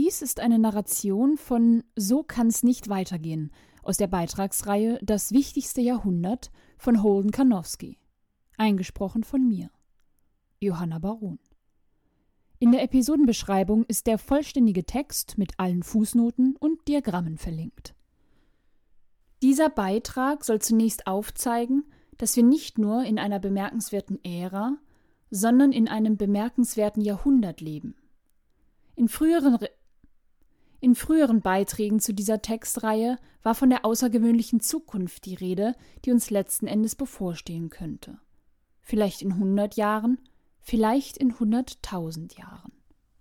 Dies ist eine Narration von »So kann's nicht weitergehen« aus der Beitragsreihe »Das wichtigste Jahrhundert« von Holden Karnofsky. Eingesprochen von mir, Johanna Baron. In der Episodenbeschreibung ist der vollständige Text mit allen Fußnoten und Diagrammen verlinkt. Dieser Beitrag soll zunächst aufzeigen, dass wir nicht nur in einer bemerkenswerten Ära, sondern in einem bemerkenswerten Jahrhundert leben. In früheren Beiträgen zu dieser Textreihe war von der außergewöhnlichen Zukunft die Rede, die uns letzten Endes bevorstehen könnte. Vielleicht in 100 Jahren, vielleicht in 100.000 Jahren.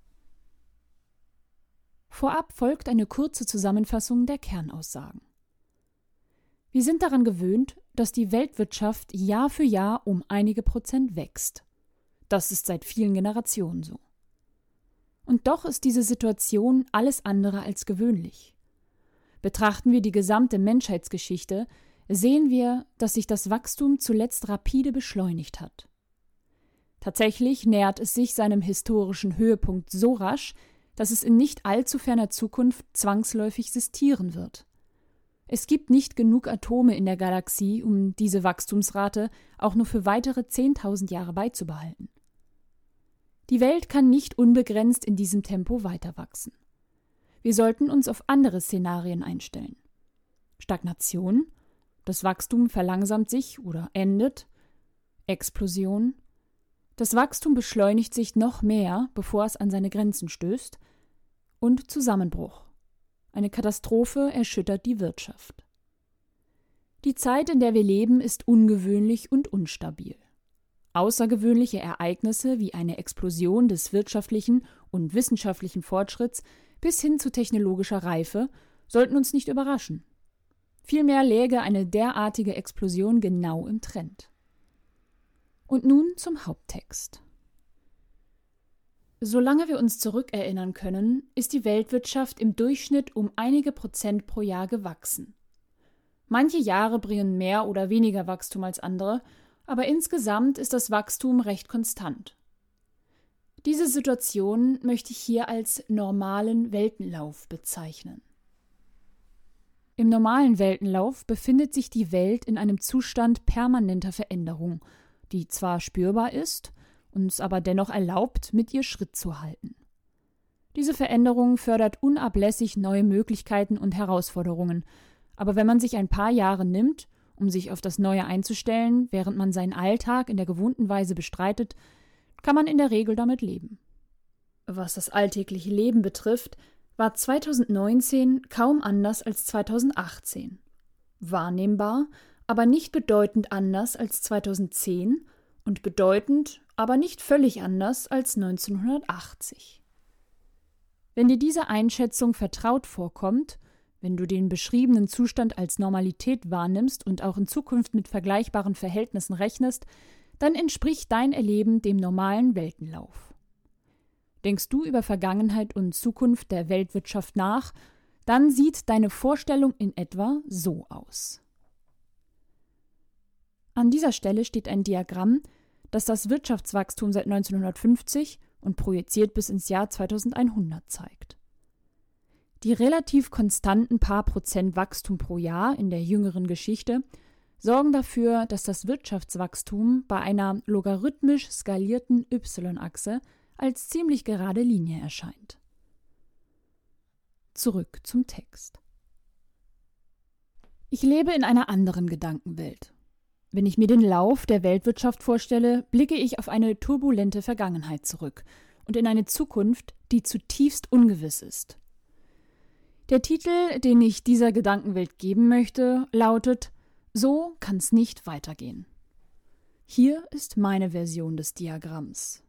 Vorab folgt eine kurze Zusammenfassung der Kernaussagen. Wir sind daran gewöhnt, dass die Weltwirtschaft Jahr für Jahr um einige Prozent wächst. Das ist seit vielen Generationen so. Und doch ist diese Situation alles andere als gewöhnlich. Betrachten wir die gesamte Menschheitsgeschichte, sehen wir, dass sich das Wachstum zuletzt rapide beschleunigt hat. Tatsächlich nähert es sich seinem historischen Höhepunkt so rasch, dass es in nicht allzu ferner Zukunft zwangsläufig sistieren wird. Es gibt nicht genug Atome in der Galaxie, um diese Wachstumsrate auch nur für weitere 10.000 Jahre beizubehalten. Die Welt kann nicht unbegrenzt in diesem Tempo weiter wachsen. Wir sollten uns auf andere Szenarien einstellen. Stagnation, das Wachstum verlangsamt sich oder endet. Explosion, das Wachstum beschleunigt sich noch mehr, bevor es an seine Grenzen stößt. Und Zusammenbruch. Eine Katastrophe erschüttert die Wirtschaft. Die Zeit, in der wir leben, ist ungewöhnlich und unstabil. Außergewöhnliche Ereignisse wie eine Explosion des wirtschaftlichen und wissenschaftlichen Fortschritts bis hin zu technologischer Reife sollten uns nicht überraschen. Vielmehr läge eine derartige Explosion genau im Trend. Und nun zum Haupttext. Solange wir uns zurückerinnern können, ist die Weltwirtschaft im Durchschnitt um einige Prozent pro Jahr gewachsen. Manche Jahre bringen mehr oder weniger Wachstum als andere, aber insgesamt ist das Wachstum recht konstant. Diese Situation möchte ich hier als normalen Weltenlauf bezeichnen. Im normalen Weltenlauf befindet sich die Welt in einem Zustand permanenter Veränderung, die zwar spürbar ist, uns aber dennoch erlaubt, mit ihr Schritt zu halten. Diese Veränderung fördert unablässig neue Möglichkeiten und Herausforderungen, aber wenn man sich ein paar Jahre nimmt, um sich auf das Neue einzustellen, während man seinen Alltag in der gewohnten Weise bestreitet, kann man in der Regel damit leben. Was das alltägliche Leben betrifft, war 2019 kaum anders als 2018. Wahrnehmbar, aber nicht bedeutend anders als 2010 und bedeutend, aber nicht völlig anders als 1980. Wenn dir diese Einschätzung vertraut vorkommt, wenn du den beschriebenen Zustand als Normalität wahrnimmst und auch in Zukunft mit vergleichbaren Verhältnissen rechnest, dann entspricht dein Erleben dem normalen Weltenlauf. Denkst du über Vergangenheit und Zukunft der Weltwirtschaft nach, dann sieht deine Vorstellung in etwa so aus. An dieser Stelle steht ein Diagramm, das das Wirtschaftswachstum seit 1950 und projiziert bis ins Jahr 2100 zeigt. Die relativ konstanten paar Prozent Wachstum pro Jahr in der jüngeren Geschichte sorgen dafür, dass das Wirtschaftswachstum bei einer logarithmisch skalierten y-Achse als ziemlich gerade Linie erscheint. Zurück zum Text. Ich lebe in einer anderen Gedankenwelt. Wenn ich mir den Lauf der Weltwirtschaft vorstelle, blicke ich auf eine turbulente Vergangenheit zurück und in eine Zukunft, die zutiefst ungewiss ist. Der Titel, den ich dieser Gedankenwelt geben möchte, lautet »So kann's nicht weitergehen«. Hier ist meine Version des Diagramms.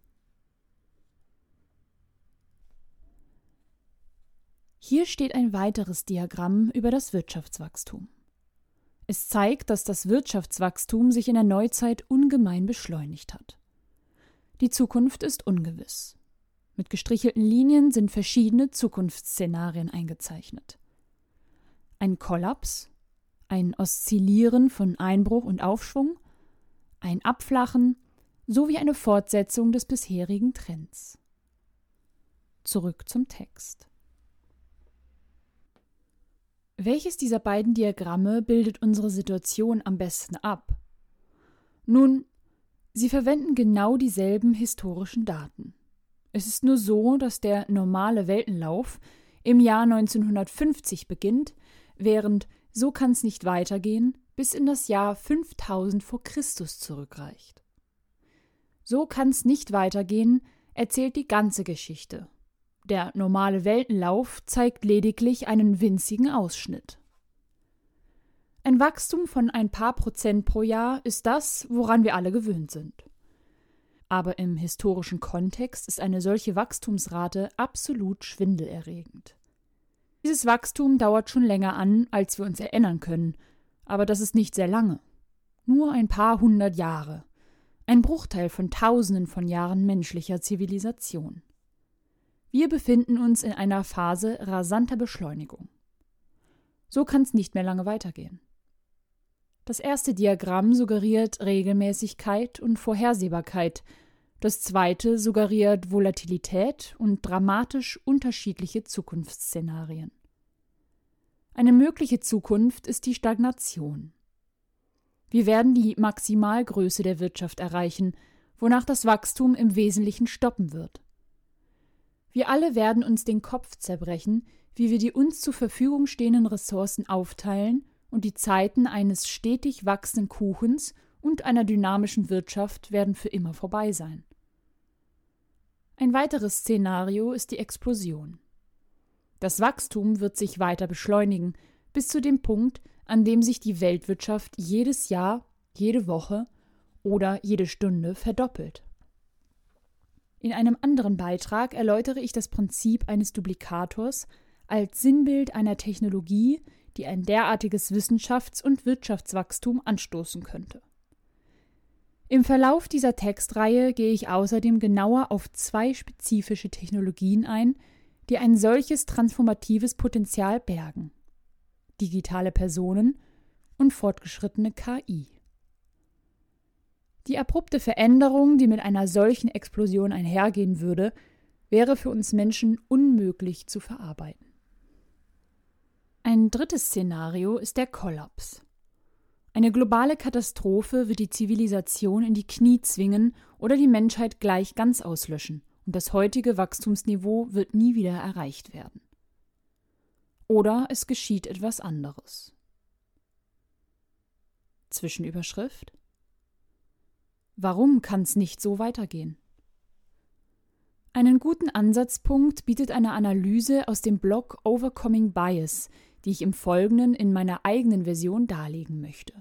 Hier steht ein weiteres Diagramm über das Wirtschaftswachstum. Es zeigt, dass das Wirtschaftswachstum sich in der Neuzeit ungemein beschleunigt hat. Die Zukunft ist ungewiss. Mit gestrichelten Linien sind verschiedene Zukunftsszenarien eingezeichnet. Ein Kollaps, ein Oszillieren von Einbruch und Aufschwung, ein Abflachen sowie eine Fortsetzung des bisherigen Trends. Zurück zum Text. Welches dieser beiden Diagramme bildet unsere Situation am besten ab? Nun, sie verwenden genau dieselben historischen Daten. Es ist nur so, dass der normale Weltenlauf im Jahr 1950 beginnt, während So kann's nicht weitergehen bis in das Jahr 5000 vor Christus zurückreicht. So kann's nicht weitergehen erzählt die ganze Geschichte. Der normale Weltenlauf zeigt lediglich einen winzigen Ausschnitt. Ein Wachstum von ein paar Prozent pro Jahr ist das, woran wir alle gewöhnt sind. Aber im historischen Kontext ist eine solche Wachstumsrate absolut schwindelerregend. Dieses Wachstum dauert schon länger an, als wir uns erinnern können, aber das ist nicht sehr lange. Nur ein paar hundert Jahre. Ein Bruchteil von Tausenden von Jahren menschlicher Zivilisation. Wir befinden uns in einer Phase rasanter Beschleunigung. So kann es nicht mehr lange weitergehen. Das erste Diagramm suggeriert Regelmäßigkeit und Vorhersehbarkeit. Das zweite suggeriert Volatilität und dramatisch unterschiedliche Zukunftsszenarien. Eine mögliche Zukunft ist die Stagnation. Wir werden die Maximalgröße der Wirtschaft erreichen, wonach das Wachstum im Wesentlichen stoppen wird. Wir alle werden uns den Kopf zerbrechen, wie wir die uns zur Verfügung stehenden Ressourcen aufteilen und die Zeiten eines stetig wachsenden Kuchens und einer dynamischen Wirtschaft werden für immer vorbei sein. Ein weiteres Szenario ist die Explosion. Das Wachstum wird sich weiter beschleunigen, bis zu dem Punkt, an dem sich die Weltwirtschaft jedes Jahr, jede Woche oder jede Stunde verdoppelt. In einem anderen Beitrag erläutere ich das Prinzip eines Duplikators als Sinnbild einer Technologie, die ein derartiges Wissenschafts- und Wirtschaftswachstum anstoßen könnte. Im Verlauf dieser Textreihe gehe ich außerdem genauer auf zwei spezifische Technologien ein, die ein solches transformatives Potenzial bergen: digitale Personen und fortgeschrittene KI. Die abrupte Veränderung, die mit einer solchen Explosion einhergehen würde, wäre für uns Menschen unmöglich zu verarbeiten. Ein drittes Szenario ist der Kollaps. Eine globale Katastrophe wird die Zivilisation in die Knie zwingen oder die Menschheit gleich ganz auslöschen, und das heutige Wachstumsniveau wird nie wieder erreicht werden. Oder es geschieht etwas anderes. Zwischenüberschrift: Warum kann es nicht so weitergehen? Einen guten Ansatzpunkt bietet eine Analyse aus dem Blog Overcoming Bias, die ich im Folgenden in meiner eigenen Version darlegen möchte.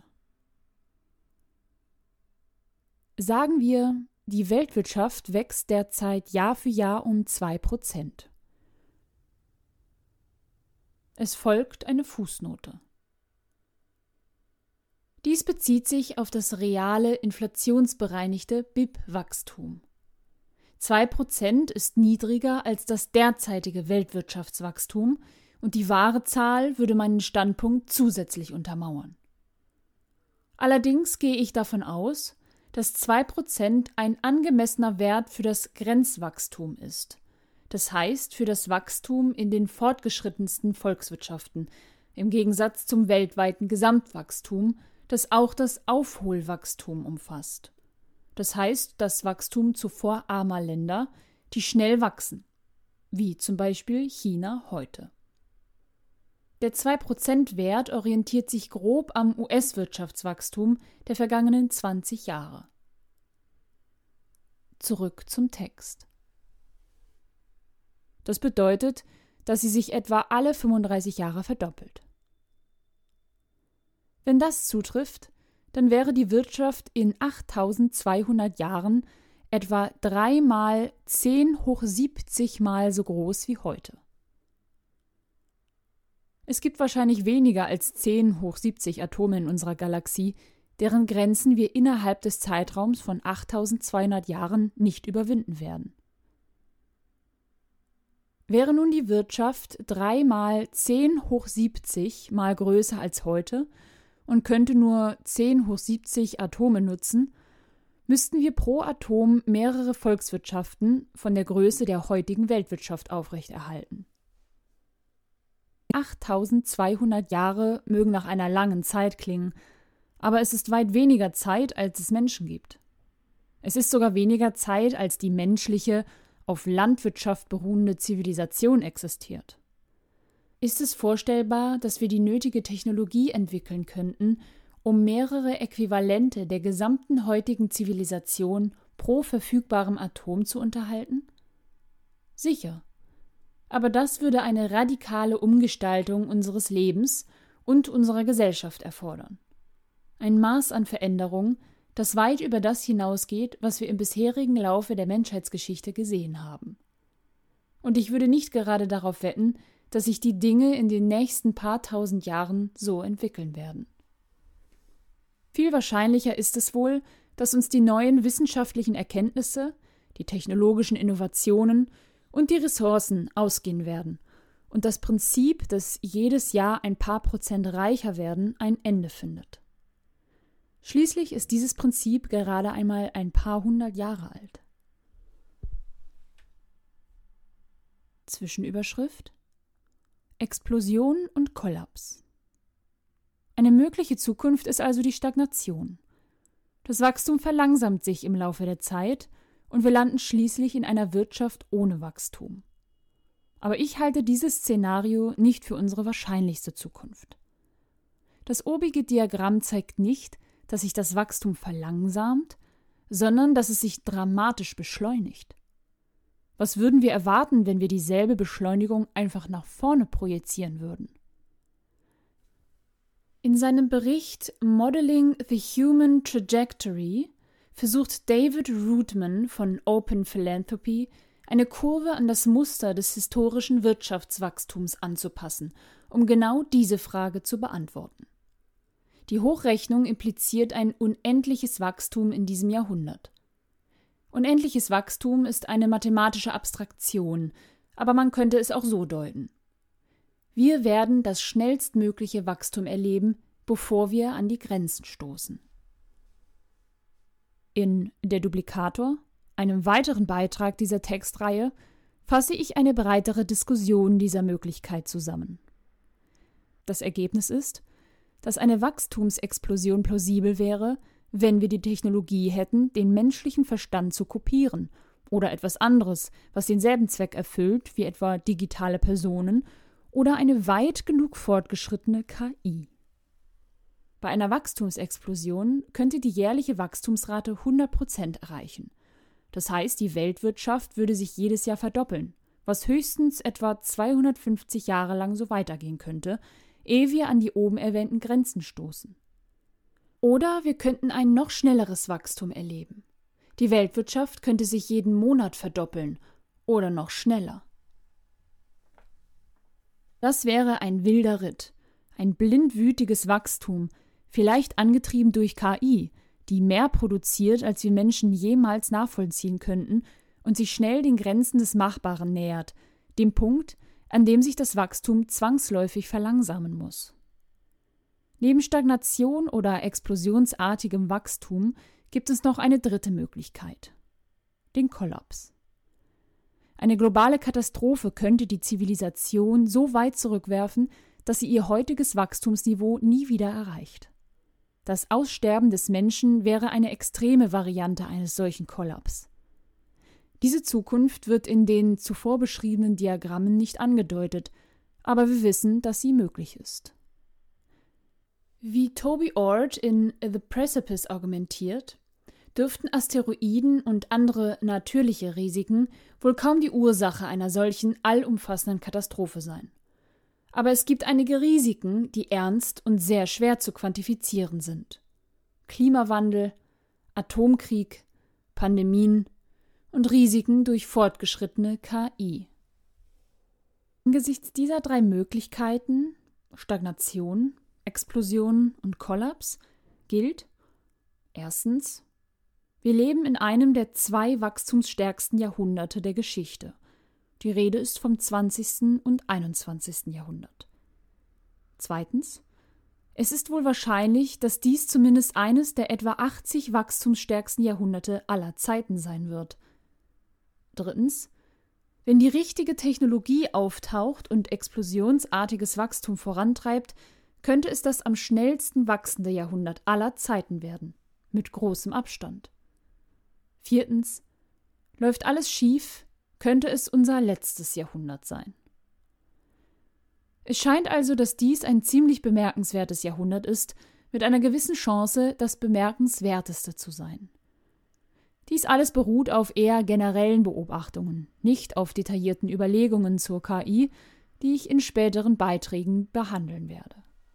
Sagen wir, die Weltwirtschaft wächst derzeit Jahr für Jahr um 2%. Es folgt eine Fußnote. Dies bezieht sich auf das reale, inflationsbereinigte BIP-Wachstum. 2% ist niedriger als das derzeitige Weltwirtschaftswachstum und die wahre Zahl würde meinen Standpunkt zusätzlich untermauern. Allerdings gehe ich davon aus, dass 2% ein angemessener Wert für das Grenzwachstum ist, das heißt für das Wachstum in den fortgeschrittensten Volkswirtschaften, im Gegensatz zum weltweiten Gesamtwachstum, das auch das Aufholwachstum umfasst. Das heißt das Wachstum zuvor armer Länder, die schnell wachsen, wie zum Beispiel China heute. Der 2%-Wert orientiert sich grob am US-Wirtschaftswachstum der vergangenen 20 Jahre. Zurück zum Text. Das bedeutet, dass sie sich etwa alle 35 Jahre verdoppelt. Wenn das zutrifft, dann wäre die Wirtschaft in 8200 Jahren etwa 3 mal 10 hoch 70 Mal so groß wie heute. Es gibt wahrscheinlich weniger als 10 hoch 70 Atome in unserer Galaxie, deren Grenzen wir innerhalb des Zeitraums von 8200 Jahren nicht überwinden werden. Wäre nun die Wirtschaft 3 mal 10 hoch 70 mal größer als heute und könnte nur 10 hoch 70 Atome nutzen, müssten wir pro Atom mehrere Volkswirtschaften von der Größe der heutigen Weltwirtschaft aufrechterhalten. 8200 Jahre mögen nach einer langen Zeit klingen, aber es ist weit weniger Zeit, als es Menschen gibt. Es ist sogar weniger Zeit, als die menschliche, auf Landwirtschaft beruhende Zivilisation existiert. Ist es vorstellbar, dass wir die nötige Technologie entwickeln könnten, um mehrere Äquivalente der gesamten heutigen Zivilisation pro verfügbarem Atom zu unterhalten? Sicher. Aber das würde eine radikale Umgestaltung unseres Lebens und unserer Gesellschaft erfordern. Ein Maß an Veränderung, das weit über das hinausgeht, was wir im bisherigen Laufe der Menschheitsgeschichte gesehen haben. Und ich würde nicht gerade darauf wetten, dass sich die Dinge in den nächsten paar tausend Jahren so entwickeln werden. Viel wahrscheinlicher ist es wohl, dass uns die neuen wissenschaftlichen Erkenntnisse, die technologischen Innovationen und die Ressourcen ausgehen werden und das Prinzip, dass jedes Jahr ein paar Prozent reicher werden, ein Ende findet. Schließlich ist dieses Prinzip gerade einmal ein paar hundert Jahre alt. Zwischenüberschrift: Explosion und Kollaps. Eine mögliche Zukunft ist also die Stagnation. Das Wachstum verlangsamt sich im Laufe der Zeit und wir landen schließlich in einer Wirtschaft ohne Wachstum. Aber ich halte dieses Szenario nicht für unsere wahrscheinlichste Zukunft. Das obige Diagramm zeigt nicht, dass sich das Wachstum verlangsamt, sondern dass es sich dramatisch beschleunigt. Was würden wir erwarten, wenn wir dieselbe Beschleunigung einfach nach vorne projizieren würden? In seinem Bericht Modeling the Human Trajectory versucht David Rootman von Open Philanthropy, eine Kurve an das Muster des historischen Wirtschaftswachstums anzupassen, um genau diese Frage zu beantworten. Die Hochrechnung impliziert ein unendliches Wachstum in diesem Jahrhundert. Unendliches Wachstum ist eine mathematische Abstraktion, aber man könnte es auch so deuten. Wir werden das schnellstmögliche Wachstum erleben, bevor wir an die Grenzen stoßen. In Der Duplikator, einem weiteren Beitrag dieser Textreihe, fasse ich eine breitere Diskussion dieser Möglichkeit zusammen. Das Ergebnis ist, dass eine Wachstumsexplosion plausibel wäre, wenn wir die Technologie hätten, den menschlichen Verstand zu kopieren oder etwas anderes, was denselben Zweck erfüllt, wie etwa digitale Personen oder eine weit genug fortgeschrittene KI. Bei einer Wachstumsexplosion könnte die jährliche Wachstumsrate 100% erreichen. Das heißt, die Weltwirtschaft würde sich jedes Jahr verdoppeln, was höchstens etwa 250 Jahre lang so weitergehen könnte, ehe wir an die oben erwähnten Grenzen stoßen. Oder wir könnten ein noch schnelleres Wachstum erleben. Die Weltwirtschaft könnte sich jeden Monat verdoppeln oder noch schneller. Das wäre ein wilder Ritt, ein blindwütiges Wachstum, vielleicht angetrieben durch KI, die mehr produziert, als wir Menschen jemals nachvollziehen könnten und sich schnell den Grenzen des Machbaren nähert, dem Punkt, an dem sich das Wachstum zwangsläufig verlangsamen muss. Neben Stagnation oder explosionsartigem Wachstum gibt es noch eine dritte Möglichkeit: den Kollaps. Eine globale Katastrophe könnte die Zivilisation so weit zurückwerfen, dass sie ihr heutiges Wachstumsniveau nie wieder erreicht. Das Aussterben des Menschen wäre eine extreme Variante eines solchen Kollaps. Diese Zukunft wird in den zuvor beschriebenen Diagrammen nicht angedeutet, aber wir wissen, dass sie möglich ist. Wie Toby Ord in The Precipice argumentiert, dürften Asteroiden und andere natürliche Risiken wohl kaum die Ursache einer solchen allumfassenden Katastrophe sein. Aber es gibt einige Risiken, die ernst und sehr schwer zu quantifizieren sind: Klimawandel, Atomkrieg, Pandemien und Risiken durch fortgeschrittene KI. Angesichts dieser drei Möglichkeiten, Stagnation, Explosion und Kollaps, gilt: Erstens, wir leben in einem der zwei wachstumsstärksten Jahrhunderte der Geschichte. Die Rede ist vom 20. und 21. Jahrhundert. Zweitens, es ist wohl wahrscheinlich, dass dies zumindest eines der etwa 80 wachstumsstärksten Jahrhunderte aller Zeiten sein wird. Drittens, Wenn die richtige Technologie auftaucht und explosionsartiges Wachstum vorantreibt, könnte es das am schnellsten wachsende Jahrhundert aller Zeiten werden, mit großem Abstand. 4. Läuft alles schief, könnte es unser letztes Jahrhundert sein. Es scheint also, dass dies ein ziemlich bemerkenswertes Jahrhundert ist, mit einer gewissen Chance, das bemerkenswerteste zu sein. Dies alles beruht auf eher generellen Beobachtungen, nicht auf detaillierten Überlegungen zur KI, die ich in späteren Beiträgen behandeln werde.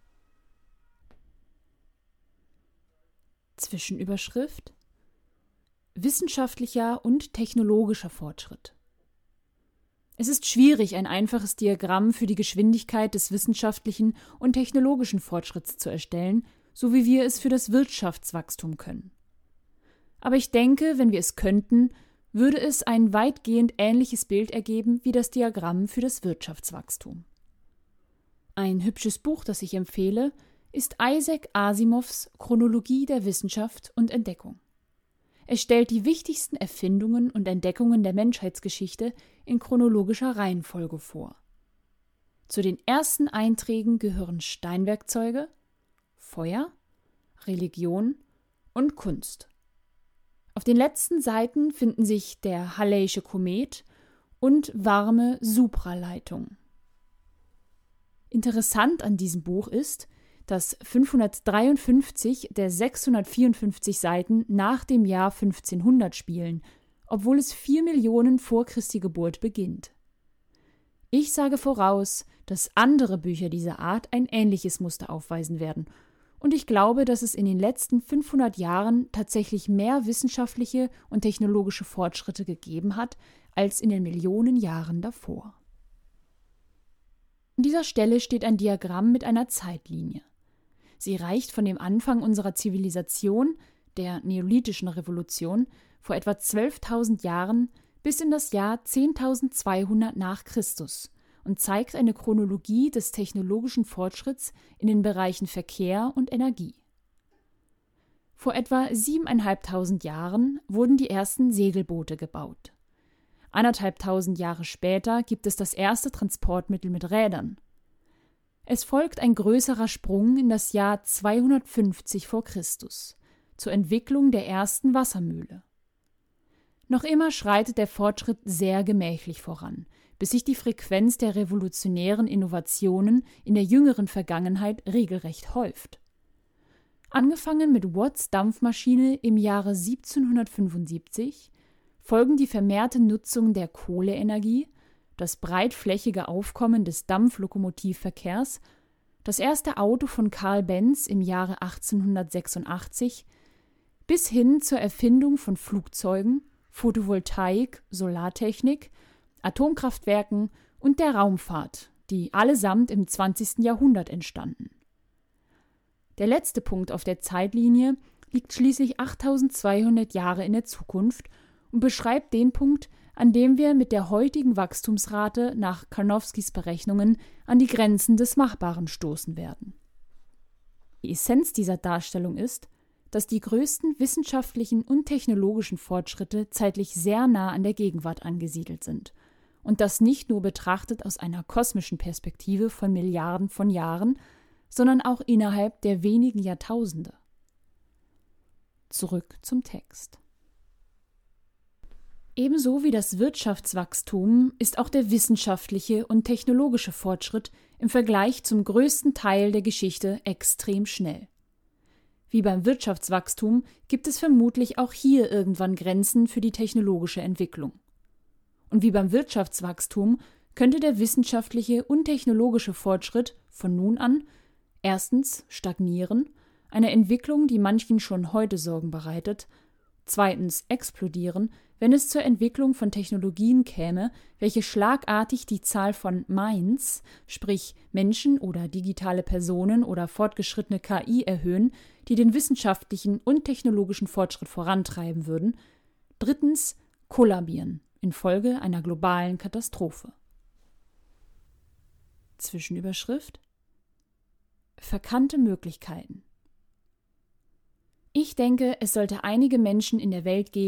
Zwischenüberschrift: Wissenschaftlicher und technologischer Fortschritt. Es ist schwierig, ein einfaches Diagramm für die Geschwindigkeit des wissenschaftlichen und technologischen Fortschritts zu erstellen, so wie wir es für das Wirtschaftswachstum können. Aber ich denke, wenn wir es könnten, würde es ein weitgehend ähnliches Bild ergeben wie das Diagramm für das Wirtschaftswachstum. Ein hübsches Buch, das ich empfehle, ist Isaac Asimovs Chronologie der Wissenschaft und Entdeckung. Es stellt die wichtigsten Erfindungen und Entdeckungen der Menschheitsgeschichte in chronologischer Reihenfolge vor. Zu den ersten Einträgen gehören Steinwerkzeuge, Feuer, Religion und Kunst. Auf den letzten Seiten finden sich der Halley'sche Komet und warme Supraleitung. Interessant an diesem Buch ist, dass 553 der 654 Seiten nach dem Jahr 1500 spielen, obwohl es 4 Millionen vor Christi Geburt beginnt. Ich sage voraus, dass andere Bücher dieser Art ein ähnliches Muster aufweisen werden, und ich glaube, dass es in den letzten 500 Jahren tatsächlich mehr wissenschaftliche und technologische Fortschritte gegeben hat, als in den Millionen Jahren davor. An dieser Stelle steht ein Diagramm mit einer Zeitlinie. Sie reicht von dem Anfang unserer Zivilisation, der Neolithischen Revolution, vor etwa 12.000 Jahren bis in das Jahr 10.200 nach Christus und zeigt eine Chronologie des technologischen Fortschritts in den Bereichen Verkehr und Energie. Vor etwa 7.500 Jahren wurden die ersten Segelboote gebaut. 1.500 Jahre später gibt es das erste Transportmittel mit Rädern. Es folgt ein größerer Sprung in das Jahr 250 vor Christus, zur Entwicklung der ersten Wassermühle. Noch immer schreitet der Fortschritt sehr gemächlich voran, bis sich die Frequenz der revolutionären Innovationen in der jüngeren Vergangenheit regelrecht häuft. Angefangen mit Watts Dampfmaschine im Jahre 1775 folgen die vermehrte Nutzung der Kohleenergie, das breitflächige Aufkommen des Dampflokomotivverkehrs, das erste Auto von Carl Benz im Jahre 1886, bis hin zur Erfindung von Flugzeugen, Photovoltaik, Solartechnik, Atomkraftwerken und der Raumfahrt, die allesamt im 20. Jahrhundert entstanden. Der letzte Punkt auf der Zeitlinie liegt schließlich 8.200 Jahre in der Zukunft und beschreibt den Punkt, an dem wir mit der heutigen Wachstumsrate nach Karnofskys Berechnungen an die Grenzen des Machbaren stoßen werden. Die Essenz dieser Darstellung ist, dass die größten wissenschaftlichen und technologischen Fortschritte zeitlich sehr nah an der Gegenwart angesiedelt sind und das nicht nur betrachtet aus einer kosmischen Perspektive von Milliarden von Jahren, sondern auch innerhalb der wenigen Jahrtausende. Zurück zum Text. Ebenso wie das Wirtschaftswachstum ist auch der wissenschaftliche und technologische Fortschritt im Vergleich zum größten Teil der Geschichte extrem schnell. Wie beim Wirtschaftswachstum gibt es vermutlich auch hier irgendwann Grenzen für die technologische Entwicklung. Und wie beim Wirtschaftswachstum könnte der wissenschaftliche und technologische Fortschritt von nun an erstens stagnieren, eine Entwicklung, die manchen schon heute Sorgen bereitet, zweitens explodieren, wenn es zur Entwicklung von Technologien käme, welche schlagartig die Zahl von Minds, sprich Menschen oder digitale Personen oder fortgeschrittene KI erhöhen, die den wissenschaftlichen und technologischen Fortschritt vorantreiben würden, drittens kollabieren infolge einer globalen Katastrophe. Zwischenüberschrift: Verkannte Möglichkeiten. Ich denke, es sollte einige Menschen in der Welt geben,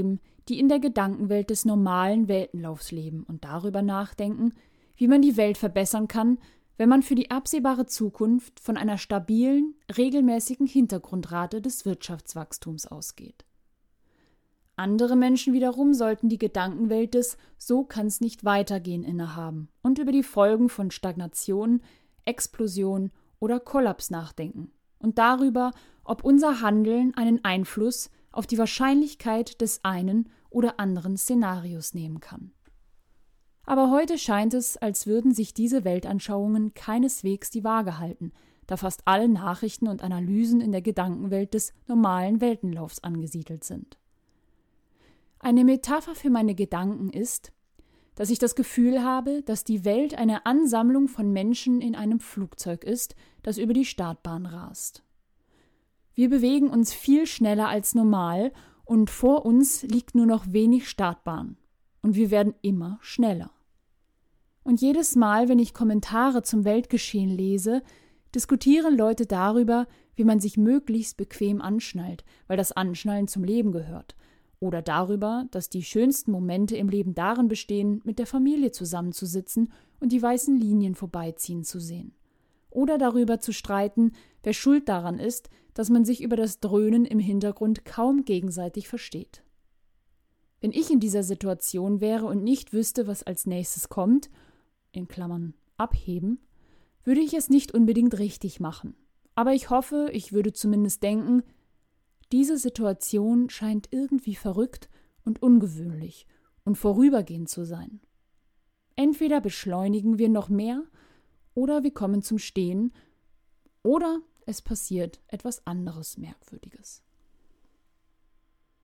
die in der Gedankenwelt des normalen Weltenlaufs leben und darüber nachdenken, wie man die Welt verbessern kann, wenn man für die absehbare Zukunft von einer stabilen, regelmäßigen Hintergrundrate des Wirtschaftswachstums ausgeht. Andere Menschen wiederum sollten die Gedankenwelt des „So kann's nicht weitergehen" innehaben und über die Folgen von Stagnation, Explosion oder Kollaps nachdenken und darüber, ob unser Handeln einen Einfluss auf die Wahrscheinlichkeit des einen oder anderen Szenarios nehmen kann. Aber heute scheint es, als würden sich diese Weltanschauungen keineswegs die Waage halten, da fast alle Nachrichten und Analysen in der Gedankenwelt des normalen Weltenlaufs angesiedelt sind. Eine Metapher für meine Gedanken ist, dass ich das Gefühl habe, dass die Welt eine Ansammlung von Menschen in einem Flugzeug ist, das über die Startbahn rast. Wir bewegen uns viel schneller als normal und vor uns liegt nur noch wenig Startbahn. Und wir werden immer schneller. Und jedes Mal, wenn ich Kommentare zum Weltgeschehen lese, diskutieren Leute darüber, wie man sich möglichst bequem anschnallt, weil das Anschnallen zum Leben gehört. Oder darüber, dass die schönsten Momente im Leben darin bestehen, mit der Familie zusammenzusitzen und die weißen Linien vorbeiziehen zu sehen. Oder darüber zu streiten, wer schuld daran ist, dass man sich über das Dröhnen im Hintergrund kaum gegenseitig versteht. Wenn ich in dieser Situation wäre und nicht wüsste, was als nächstes kommt, in Klammern abheben, würde ich es nicht unbedingt richtig machen. Aber ich hoffe, ich würde zumindest denken, diese Situation scheint irgendwie verrückt und ungewöhnlich und vorübergehend zu sein. Entweder beschleunigen wir noch mehr, oder wir kommen zum Stehen, oder es passiert etwas anderes Merkwürdiges.